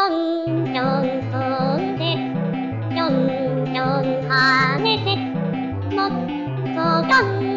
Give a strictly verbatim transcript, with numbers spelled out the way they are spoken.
ょんちょん飛んでぴょんぴょん跳ねてもっとぴょん